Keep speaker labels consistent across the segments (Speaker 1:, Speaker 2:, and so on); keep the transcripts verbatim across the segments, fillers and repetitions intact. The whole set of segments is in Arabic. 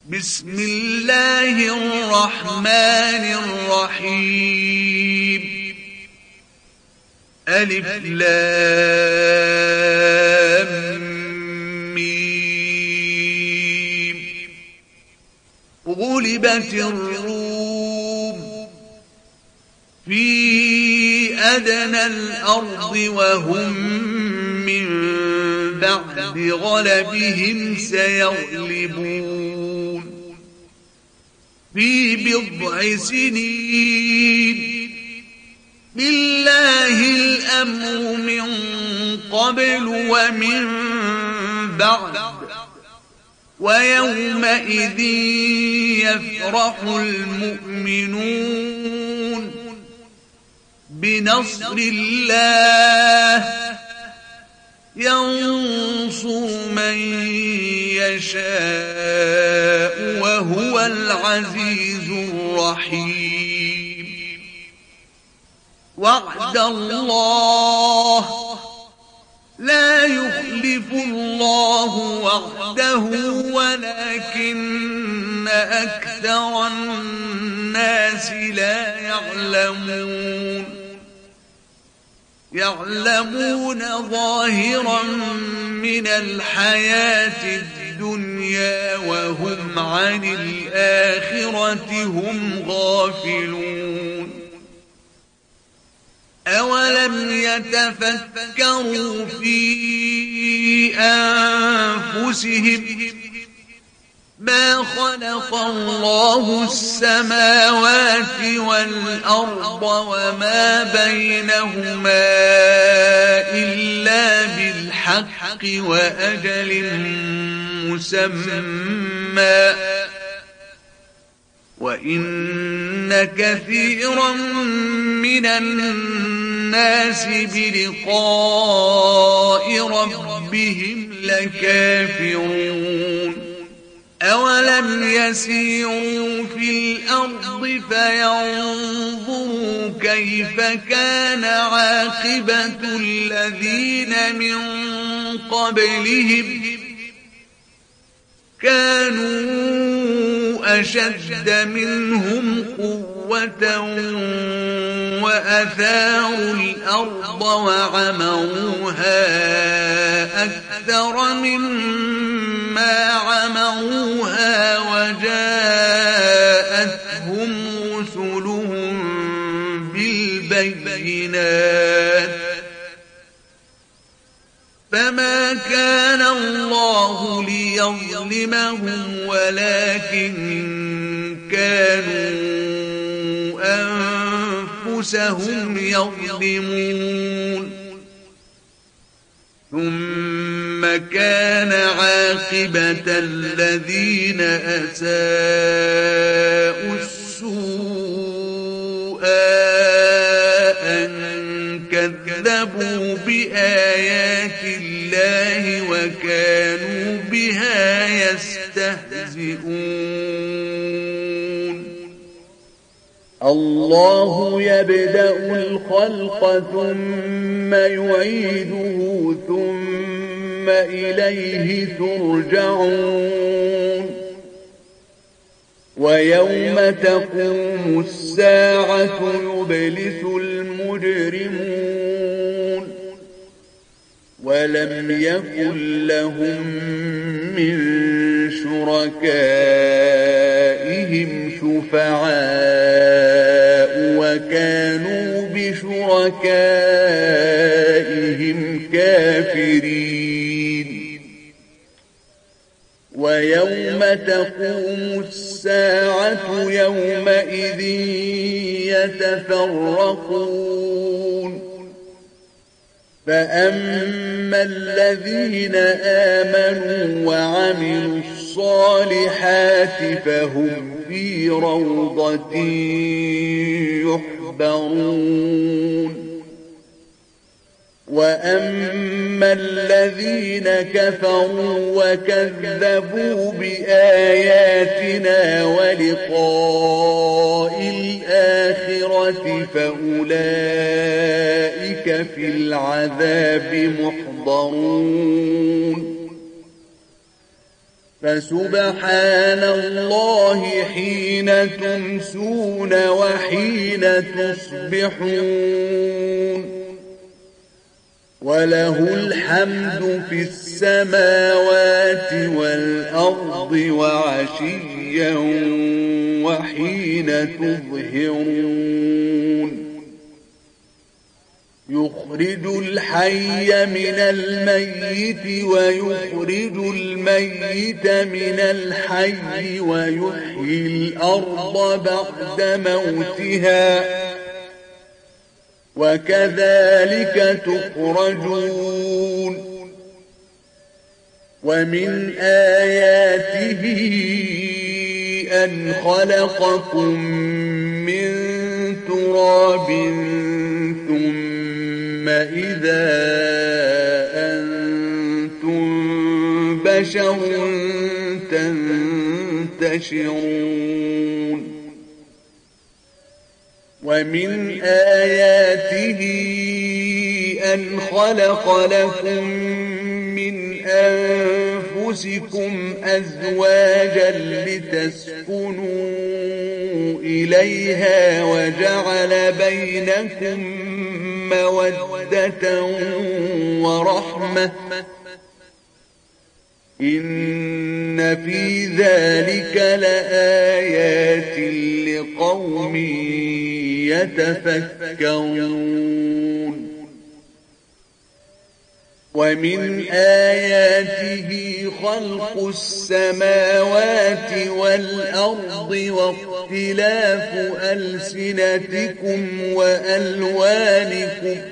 Speaker 1: بسم الله الرحمن الرحيم. ألف لام ميم. غلبت الروم في أدنى الأرض وهم من بعد غلبهم سيغلبون في بضع سنين. لله الأمر من قبل ومن بعد ويومئذ يفرح المؤمنون بنصر الله ينصر من يشاء وهو العزيز الرحيم. وعد الله لا يخلف الله وعده ولكن أكثر الناس لا يعلمون. يعلمون ظاهرا من الحياة الدنيا وهم عن الآخرة هم غافلون. أولم يتفكروا في أنفسهم ما خلق الله السماوات والأرض وما بينهما إلا بالحق وأجل مسمى وإن كثيرا من الناس بلقاء ربهم لكافرون. أولم يسيروا في الأرض فينظروا كيف كان عاقبة الذين من قبلهم كانوا أشد منهم قوة وأثاروا الأرض وعمروها أكثر مما عمروها وجاءتهم رسلهم بالبينات فما كان الله ليظلمهم ولكن كانوا أنفسهم يظلمون. ثم كان عاقبة الذين أساءوا السوء أن كذبوا بآيات الله وكانوا بها يستهزئون.
Speaker 2: الله يبدأ الخلق ثم يعيده ثم إليه ترجعون. ويوم تقوم الساعة يبلس المجرمون ولم يكن لهم من شركائهم شفعاء وكانوا بشركائهم كافرين. ويوم تقوم الساعة يومئذ يتفرقون. فأما الذين آمنوا وعملوا الصالحات فهم في روضة يحبرون. وأما الذين كفروا وكذبوا بآياتنا ولقاء الآخرة فأولئك في العذاب محضرون. فسبحان الله حين تمسون وحين تصبحون وله الحمد في السماوات والأرض وعشيا وحين تظهرون يخرج الحي من الميت ويخرج الميت من الحي ويحيي الأرض بعد موتها وكذلك تخرجون ومن آياته أن خلقكم من تراب ثم إذا أنتم بشر تنتشرون ومن آياته أن خلق لكم من أنفسكم أزواجا لتسكنوا إليها وجعل بينكم مودة ورحمة إن في ذلك لآيات لقوم يتفكرون ومن آياته خلق السماوات والأرض واختلاف ألسنتكم وألوانكم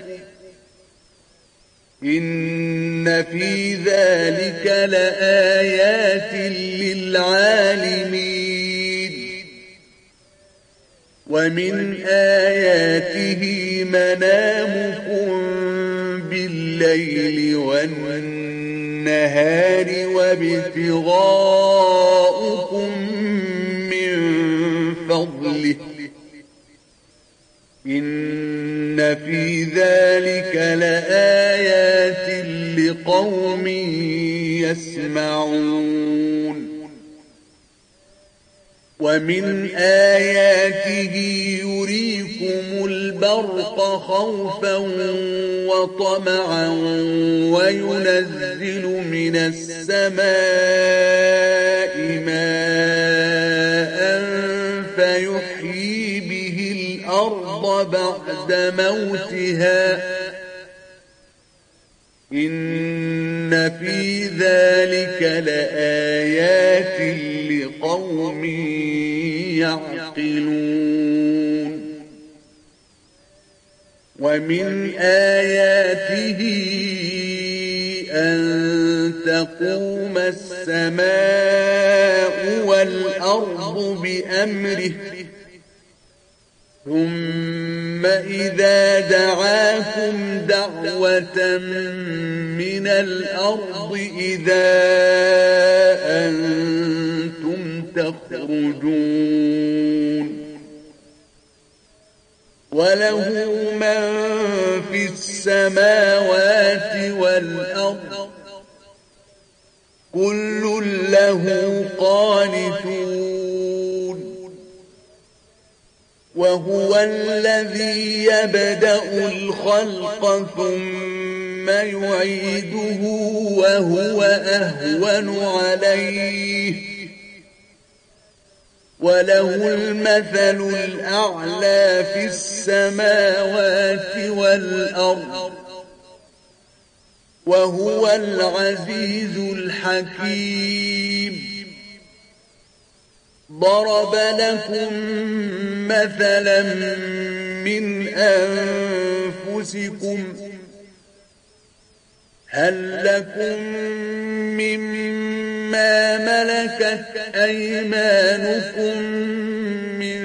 Speaker 2: إن في ذلك لآيات للعالمين ومن آياته منامكم بالليل والنهار وابتغاؤكم من فضله إن في ذلك لآيات لقوم يسمعون ومن آياته يريكم البرق خوفا وطمعا وينزل من السماء ماء فيحيي به الأرض بعد موتها إن في ذلك لآيات لقوم يعقلون ومن آياته أن تقوم السماء والأرض بأمره ثم إذا دعاكم دعوة من الأرض إذا أنتم تخرجون وله من في السماوات والأرض كل له قانتون وهو الذي يبدأ الخلق ثم يعيده وهو أهون عليه وله المثل الأعلى في السماوات والأرض وهو العزيز الحكيم ضرب لكم مثلا من أنفسكم هل لكم مما ملكت أيمانكم من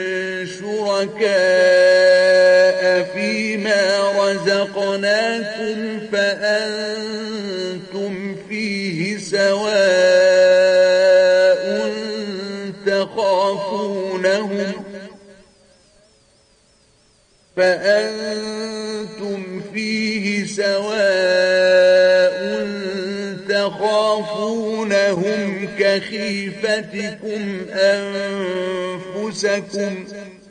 Speaker 2: شركاء فيما رزقناكم فأنتم فيه سواء تخافونهم فأنتم فيه سواء تخافونهم كخيفتكم أنفسكم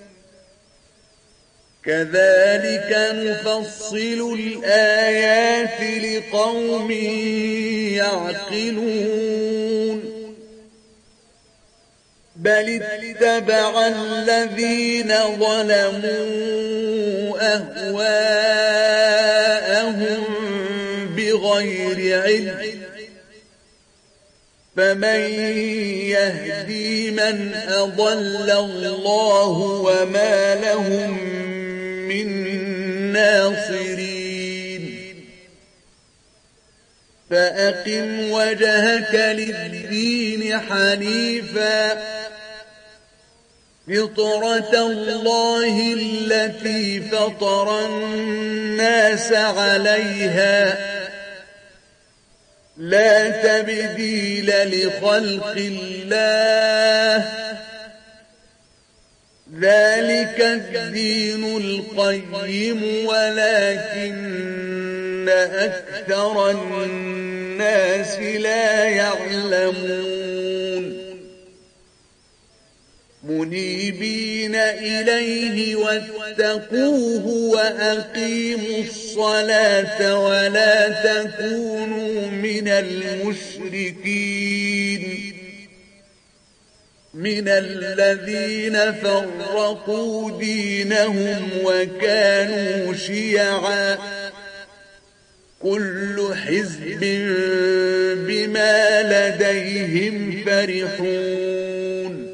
Speaker 2: كذلك نفصل الآيات لقوم يعقلون بل اتبع الذين ظلموا أهواءهم بغير علم فمن يهدي من أضل الله وما لهم من ناصرين فأقم وجهك للدين حنيفا فطرة الله التي فطر الناس عليها لا تبديل لخلق الله ذلك الدين القيم ولكن أكثر الناس لا يعلمون منيبين إليه واتقوه وأقيموا الصلاة ولا تكونوا من المشركين من الذين فرقوا دينهم وكانوا شيعا كل حزب بما لديهم فرحون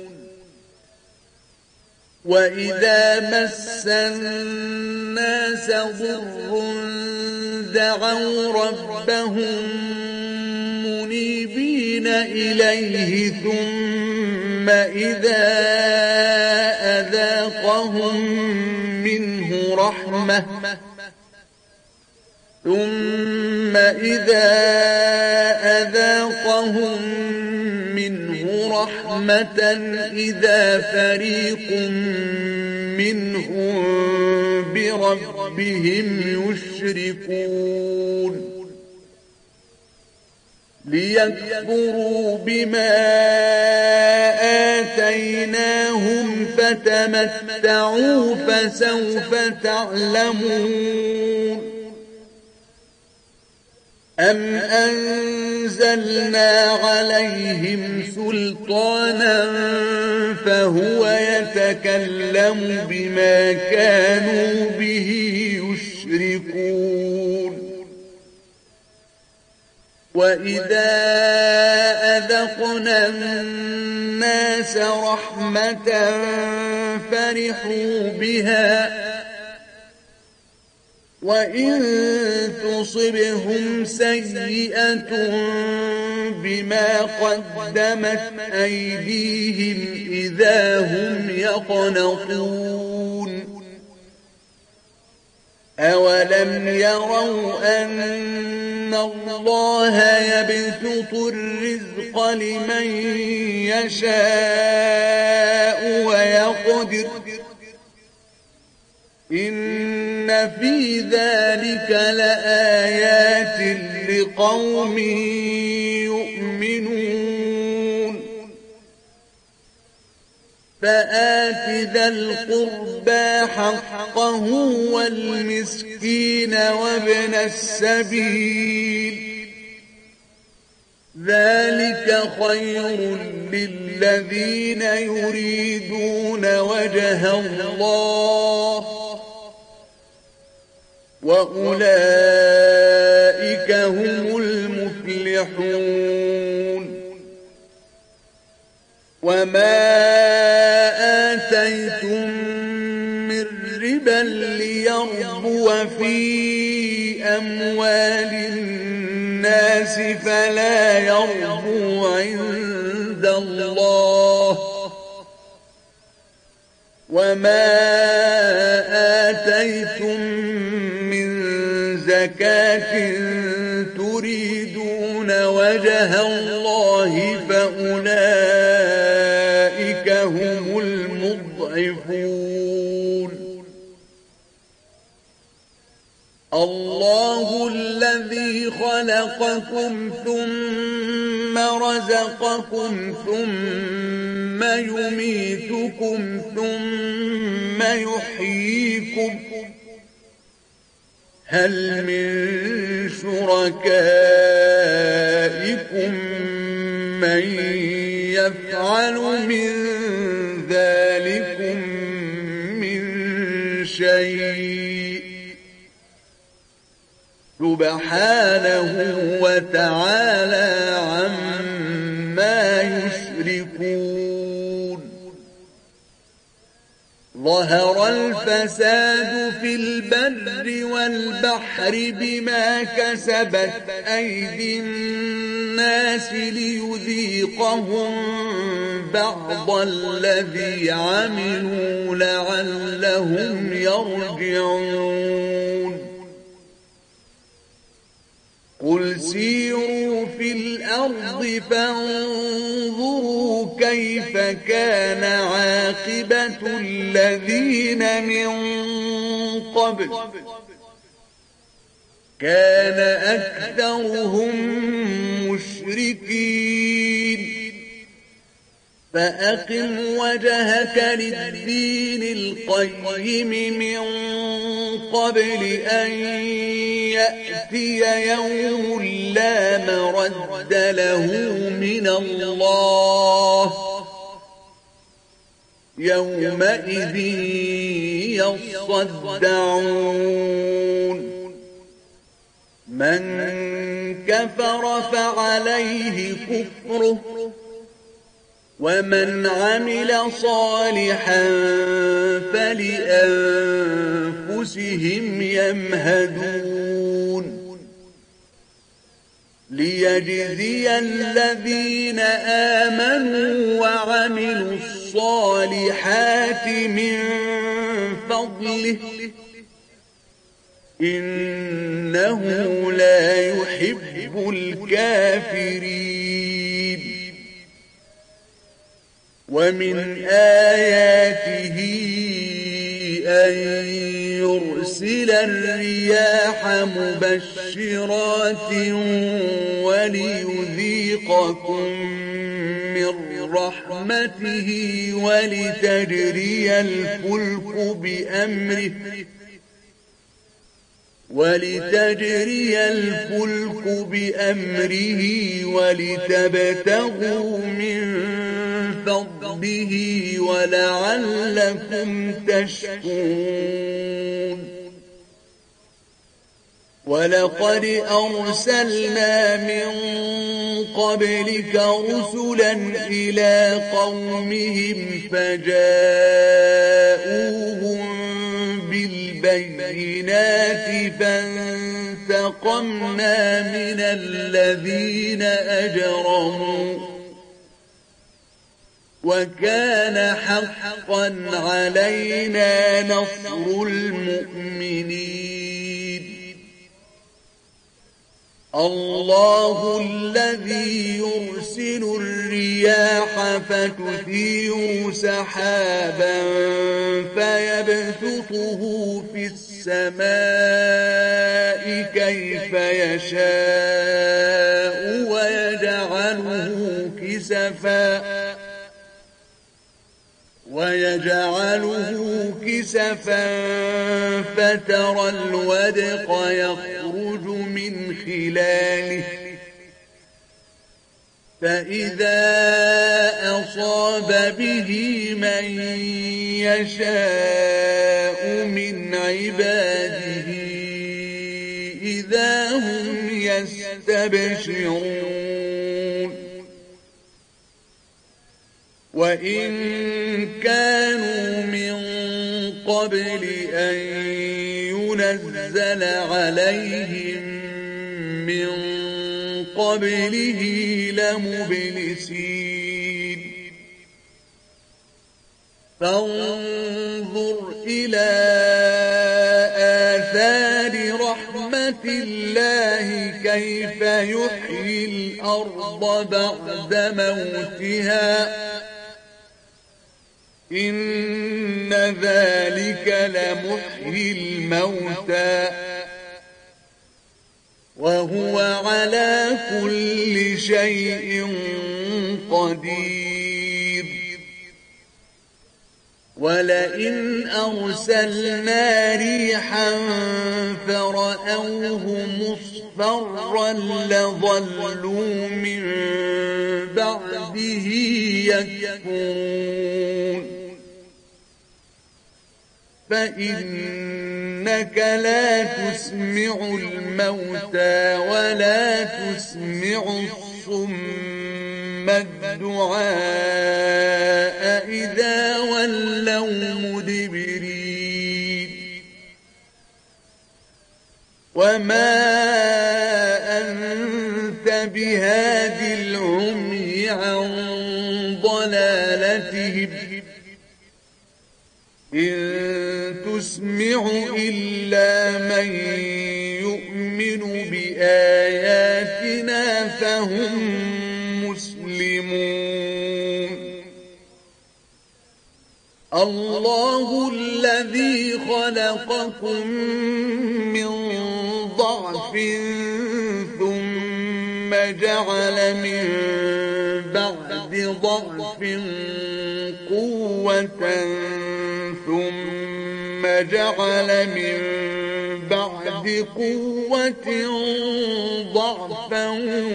Speaker 2: وإذا مس الناس ضر دعوا ربهم منيبين إليه ثم إذا أذاقهم منه رحمة ثم إذا أذاقهم منه رحمة إذا فريق منهم بربهم يشركون ليكفروا بما آتيناهم فتمتعوا فسوف تعلمون أم أنزلنا عليهم سلطانا فهو يتكلم بما كانوا به يشركون وإذا أذقنا الناس رحمة فرحوا بها وإن تصبهم سيئة بما قدمت أيديهم إذا هم يقنطون أولم يروا أن الله يبسط الرزق لمن يشاء ويقدر إن في ذلك لآيات لقوم يؤمنون فآت ذا القربى حقه والمسكين وابن السبيل ذلك خير للذين يريدون وجه الله وأولئك هم المفلحون وما آتيتم من ربا ليربو في أموال الناس فلا يربو عند الله وما آتيتم من زكاة تريدون وجه الله فأولئك هم المضعفون الله الذي خلقكم ثم رزقكم ثم يميتكم ثم يحييكم هل من شركائكم من يفعل من ذلكم من شيء سبحانه وتعالى عما يشركون ظهر الفساد في البر والبحر بما كسبت أيدي الناس ليذيقهم بعض الذي عملوا لعلهم يرجعون قل سيروا في الأرض فانظروا كيف كان عاقبة الذين من قبل كان أكثرهم مشركين فأقم وجهك للدين القيم من قبل أن يأتي يوم لا مرد له من الله يومئذ يصدعون من كفر فعليه كفره ومن عمل صالحا فلأنفسهم يمهدون ليجزي الذين آمنوا وعملوا الصالحات من فضله إنه لا يحب الكافرين ومن آياته أن يرسل الرياح مبشرات وليذيقكم من رحمته ولتجري الفلك بأمره ولتجري الفلك بأمره ولتبتغوا من فضله ولعلكم تشكرون ولقد أرسلنا من قبلك رسلا إلى قومهم فجاءوهم بالبينات فانتقمنا من الذين أجرموا وكان حقا علينا نصر المؤمنين الله الذي يرسل الرياح فتثير سحابا فيبسطه في السماء كيف يشاء ويجعله كسفا ويجعله كسفا فترى الودق يخرج من خلاله فإذا أصاب به من يشاء من عباده إذا هم يستبشرون وإن كانوا من قبل أن ينزل عليهم من قبله لمبلسين فانظر إلى آثار رحمة الله كيف يحيي الأرض بعد موتها إن ذلك لمحيي الموتى وهو على كل شيء قدير ولئن أرسلنا ريحا فرأوه مصفرا لظلوا من بعده يكفرون فإنك لا تسمع الموتى ولا تسمع الصم الدعاء إذا ولوا مدبرين وما أنت بهاد العمي عن ضلالتهم إن تسمع إلا من يؤمن بآياتنا فهم مسلمون الله الذي خلقكم من ضعف ثم جعل من بعد ضعف قوة ثم جعل من بعد قوة ضعفا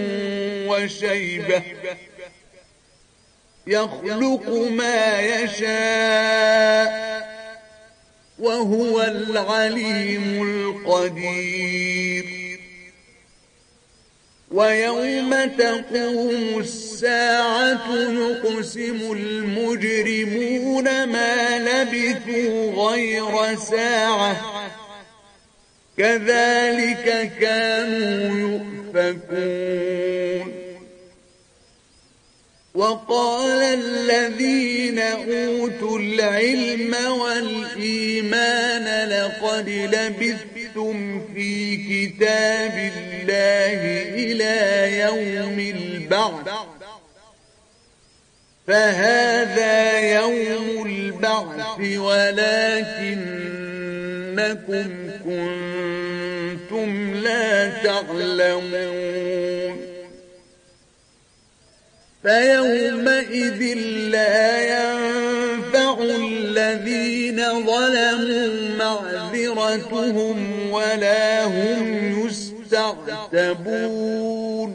Speaker 2: وشيبة يخلق ما يشاء وهو العليم القدير ويوم تقوم الساعة يقسم المجرمون ما لبثوا غير ساعة كذلك كانوا يؤفكون وقال الذين أوتوا العلم والإيمان لقد لبثتم في كتاب الله إلى يوم البعث فهذا يوم البعث ولكنكم كنتم لا تعلمون فيومئذ لا ينفع الذين ظلموا معذرتهم ولا هم يستعتبون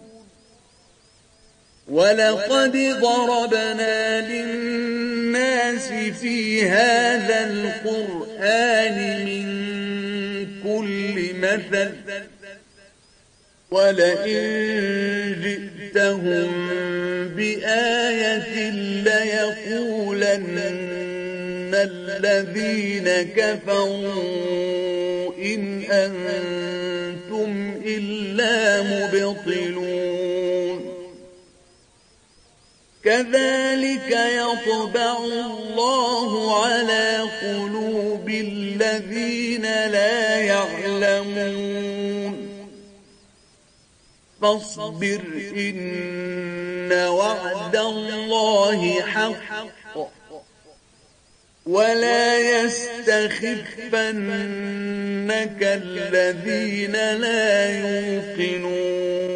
Speaker 2: ولقد ضربنا للناس في هذا القرآن من كل مثل ولئن جئتهم بآية ليقولن الذين كفروا إن أنتم إلا مبطلون كذلك يطبع الله على قلوب الذين لا يعلمون فاصبر إن وعد الله حق ولا يستخفنك الذين لا يوقنون